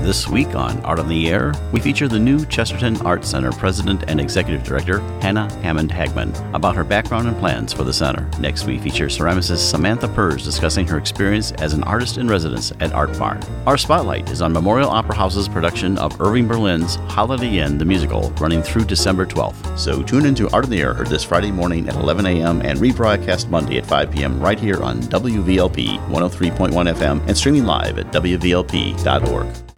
This week on Art on the Air, we feature the new Chesterton Arts Center President and Executive Director, Hannah Hammond-Hagman, about her background and plans for the center. Next, we feature ceramicist Samantha Purrs discussing her experience as an artist in residence at Art Barn. Our spotlight is on Memorial Opera House's production of Irving Berlin's Holiday Inn, the musical, running through December 12th. So tune into Art on the Air, heard this Friday morning at 11 a.m. and rebroadcast Monday at 5 p.m. right here on WVLP 103.1 FM and streaming live at WVLP.org.